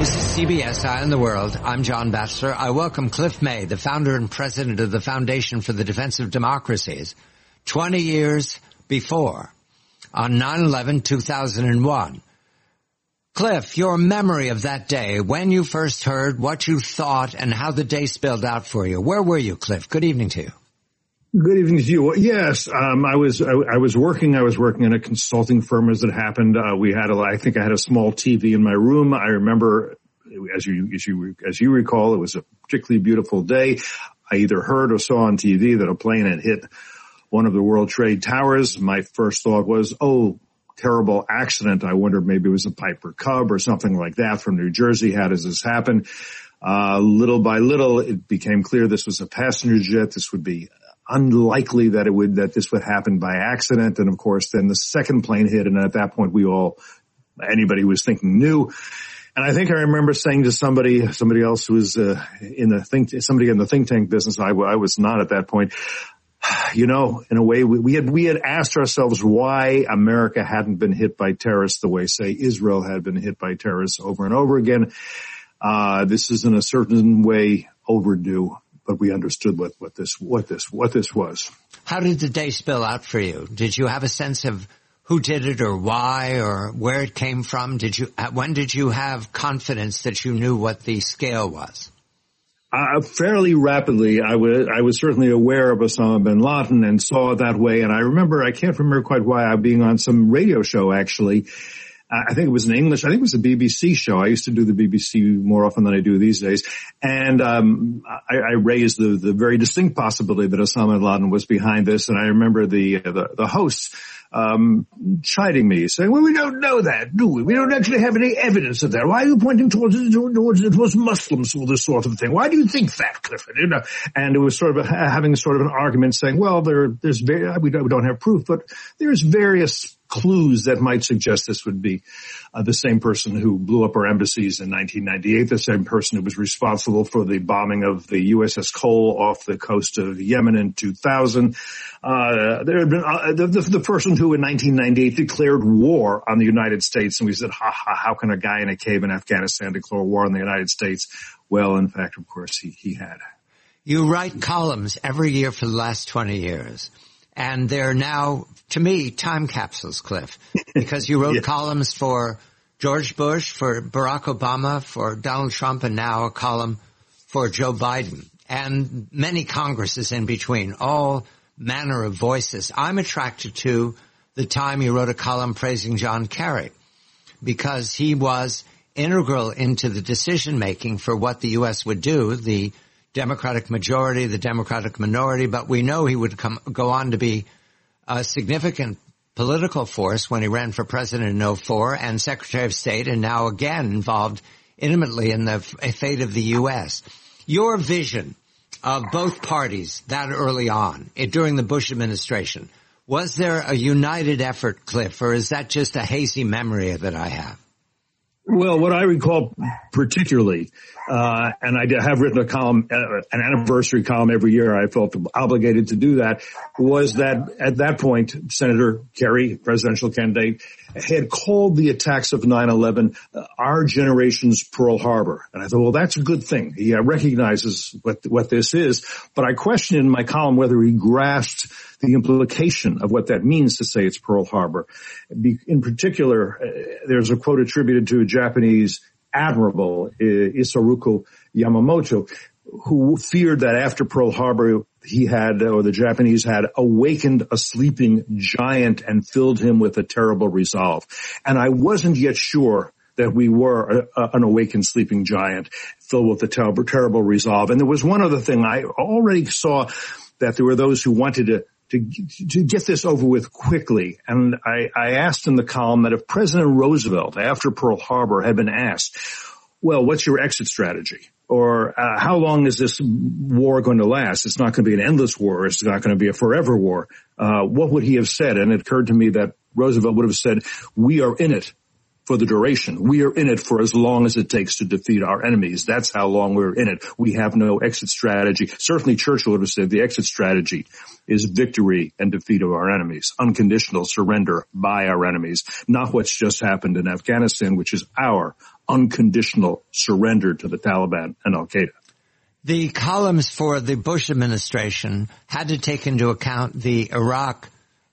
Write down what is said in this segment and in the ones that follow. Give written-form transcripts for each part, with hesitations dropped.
This is CBS Eye on the World. I'm John Batchelor. I welcome Cliff May, the founder and president of the Foundation for the Defense of Democracies, 20 years before, on 9/11/2001. Cliff, your memory of that day, when you first heard, what you thought, and how the day spelled out for you. Where were you, Cliff? Good evening to you. Good evening to you. Yes, I was working in a consulting firm as it happened. I think I had a small TV in my room. I remember, as you recall, it was a particularly beautiful day. I either heard or saw on TV that a plane had hit one of the World Trade Towers. My first thought was, oh, terrible accident. I wonder maybe it was a Piper Cub or something like that from New Jersey. How does this happen? Little by little, it became clear this was a passenger jet. This would be unlikely that this would happen by accident. And of course, then the second plane hit. And at that point, anybody who was thinking knew. And I think I remember saying to somebody else who was, somebody in the think tank business, I was not at that point. You know, in a way, we had asked ourselves why America hadn't been hit by terrorists the way, say, Israel had been hit by terrorists over and over again. This is in a certain way overdue. But we understood what this was. How did the day spill out for you? Did you have a sense of who did it or why or where it came from? When did you have confidence that you knew what the scale was? Fairly rapidly. I was certainly aware of Osama bin Laden and saw it that way. And I can't remember quite why, being on some radio show actually. I think it was in English. I think it was a BBC show. I used to do the BBC more often than I do these days. And I raised the very distinct possibility that Osama bin Laden was behind this. And I remember the hosts chiding me, saying, well, we don't know that, do we? We don't actually have any evidence of that. Why are you pointing towards it was Muslims for this sort of thing? Why do you think that, Clifford? You know, and it was sort of having sort of an argument saying, well, we don't have proof, but there's various clues that might suggest this would be the same person who blew up our embassies in 1998, the same person who was responsible for the bombing of the USS Cole off the coast of Yemen in 2000. There had been the person who in 1998 declared war on the United States, and we said, how can a guy in a cave in Afghanistan declare war on the United States? Well, in fact, of course, he had. You write columns every year for the last 20 years. And they're now, to me, time capsules, Cliff, because you wrote columns for George Bush, for Barack Obama, for Donald Trump, and now a column for Joe Biden, and many Congresses in between, all manner of voices. I'm attracted to the time you wrote a column praising John Kerry, because he was integral into the decision-making for what the U.S. would do, the Democratic majority, the Democratic minority, but we know he would go on to be a significant political force when he ran for president in 2004 and Secretary of State, and now again involved intimately in the fate of the U.S. Your vision of both parties that early on, during the Bush administration, was there a united effort, Cliff, or is that just a hazy memory that I have? Well, what I recall particularly, and I have written a column, an anniversary column every year, I felt obligated to do that, was that at that point, Senator Kerry, presidential candidate, had called the attacks of 9/11 our generation's Pearl Harbor. And I thought, well, that's a good thing. He recognizes what this is. But I questioned in my column whether he grasped the implication of what that means to say it's Pearl Harbor. In particular, there's a quote attributed to a Japanese admiral, Isoroku Yamamoto, who feared that after Pearl Harbor, the Japanese had awakened a sleeping giant and filled him with a terrible resolve. And I wasn't yet sure that we were an awakened sleeping giant filled with a terrible resolve. And there was one other thing. I already saw that there were those who wanted to get this over with quickly. And I asked in the column that if President Roosevelt, after Pearl Harbor, had been asked, well, what's your exit strategy? Or how long is this war going to last? It's not going to be an endless war. It's not going to be a forever war. What would he have said? And it occurred to me that Roosevelt would have said, we are in it for the duration. We are in it for as long as it takes to defeat our enemies. That's how long we're in it. We have no exit strategy. Certainly Churchill would have said the exit strategy is victory and defeat of our enemies, unconditional surrender by our enemies, not what's just happened in Afghanistan, which is our unconditional surrender to the Taliban and Al-Qaeda. The columns for the Bush administration had to take into account the Iraq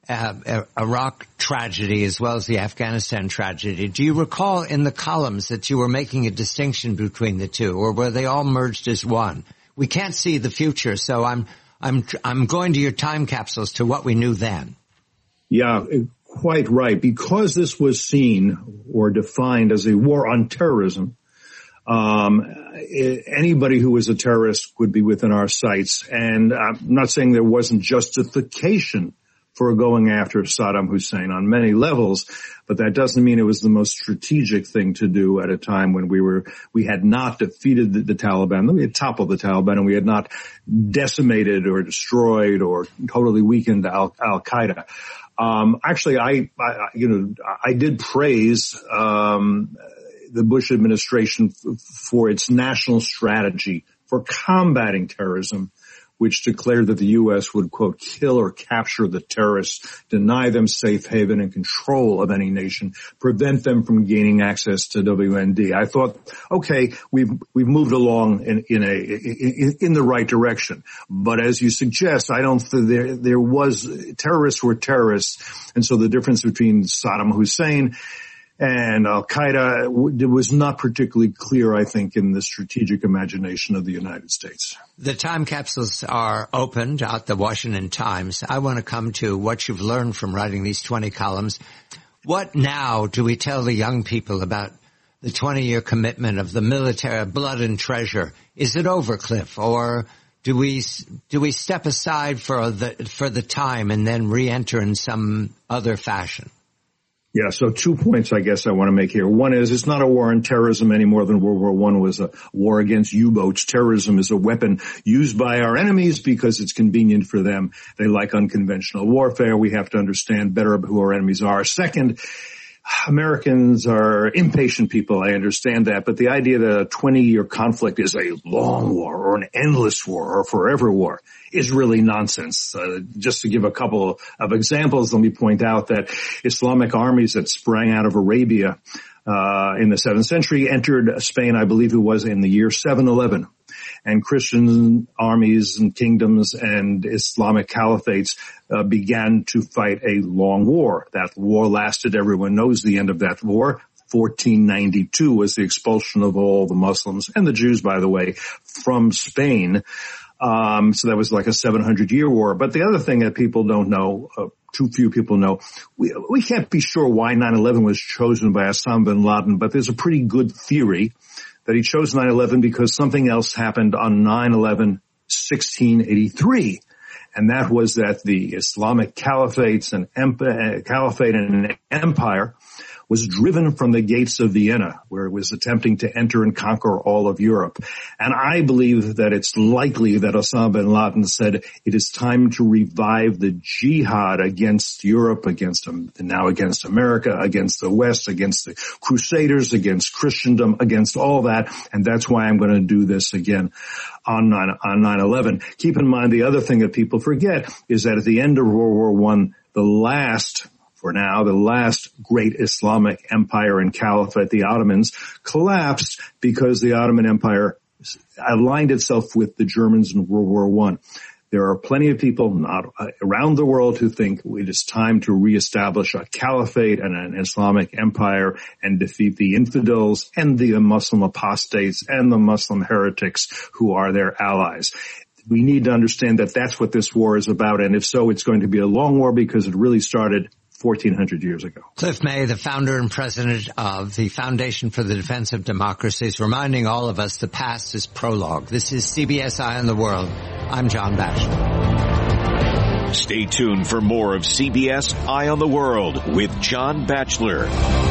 tragedy as well as the Afghanistan tragedy. Do you recall in the columns that you were making a distinction between the two, or were they all merged as one? We can't see the future, so I'm going to your time capsules to what we knew then. Yeah, quite right. Because this was seen or defined as a war on terrorism, anybody who was a terrorist would be within our sights. And I'm not saying there wasn't justification for going after Saddam Hussein on many levels, but that doesn't mean it was the most strategic thing to do at a time when we had not defeated the Taliban, we had toppled the Taliban, and we had not decimated or destroyed or totally weakened Al-Qaeda. Actually, I did praise the Bush administration for its national strategy for combating terrorism, which declared that the U.S. would, quote, kill or capture the terrorists, deny them safe haven and control of any nation, prevent them from gaining access to WMD. I thought, okay, we've moved along in the right direction. But as you suggest, I don't think terrorists were terrorists. And so the difference between Saddam Hussein and Al-Qaeda was not particularly clear, I think, in the strategic imagination of the United States. The time capsules are opened at the Washington Times. I want to come to what you've learned from writing these 20 columns. What now do we tell the young people about the 20-year commitment of the military, blood and treasure? Is it over, Cliff, or do we step aside for the time and then re-enter in some other fashion? Yeah, so 2 points I guess I want to make here. One is it's not a war on terrorism any more than World War I was a war against U-boats. Terrorism is a weapon used by our enemies because it's convenient for them. They like unconventional warfare. We have to understand better who our enemies are. Second, Americans are impatient people. I understand that. But the idea that a 20-year conflict is a long war or an endless war or forever war is really nonsense. Just to give a couple of examples, let me point out that Islamic armies that sprang out of Arabia in the 7th century entered Spain, I believe it was in the year 711. And Christian armies and kingdoms and Islamic caliphates began to fight a long war. That war lasted, everyone knows the end of that war. 1492 was the expulsion of all the Muslims and the Jews, by the way, from Spain. So that was like a 700-year war. But the other thing that people don't know, too few people know, we can't be sure why 9/11 was chosen by Osama bin Laden, but there's a pretty good theory that he chose 9/11 because something else happened on 9/11, 1683. And that was that the Islamic caliphate and empire was driven from the gates of Vienna, where it was attempting to enter and conquer all of Europe. And I believe that it's likely that Osama bin Laden said it is time to revive the jihad against Europe, against America, against the West, against the Crusaders, against Christendom, against all that. And that's why I'm going to do this again on 9/11. Keep in mind the other thing that people forget is that at the end of World War I, the last great Islamic empire and caliphate, the Ottomans, collapsed because the Ottoman Empire aligned itself with the Germans in World War I. There are plenty of people around the world who think it is time to reestablish a caliphate and an Islamic empire and defeat the infidels and the Muslim apostates and the Muslim heretics who are their allies. We need to understand that that's what this war is about, and if so, it's going to be a long war because it really started 1,400 years ago. Cliff May, the founder and president of the Foundation for the Defense of Democracy, is reminding all of us the past is prologue. This is CBS Eye on the World. I'm John Batchelor. Stay tuned for more of CBS Eye on the World with John Batchelor.